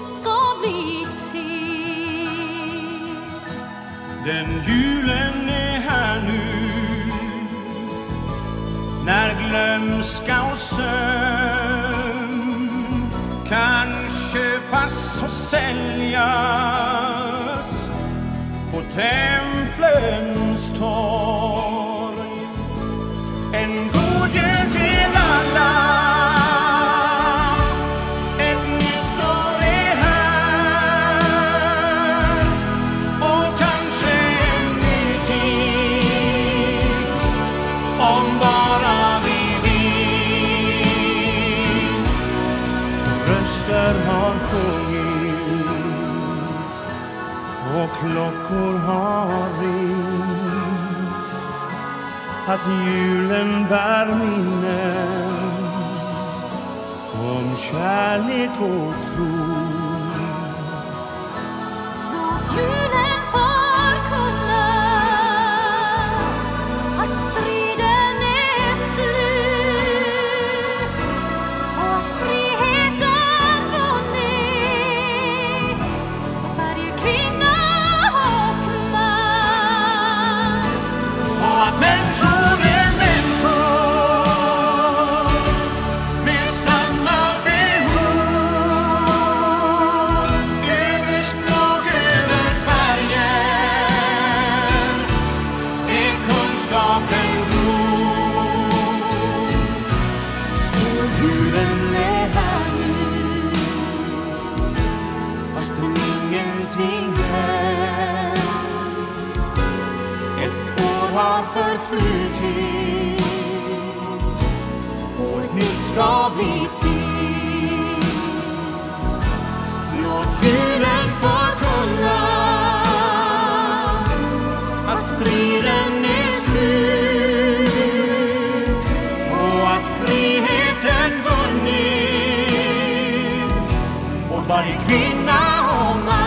ska bli till. Den julen är här nu, när glömska och sömn kan köpas och säljas på templens torg. En god jul till alla, ett nytt år är här, och kanske en ny tid, om bara vi vill. Röster har sjungit och klockor har ringt, att julen bär minnen om kärlek och tro. Låt julen förkunna att striden är slut och att friheten vunnit åt varje kvinna och man. Och att människor är människor med samma behov, över språk, över färger, är kunskapen god. Så julen är här nu, fastän ingenting hänt. Ett år har förflutit och ett nytt ska bli till. Låt julen förkunna att striden är slut och att friheten vunnit åt varje kvinna och man.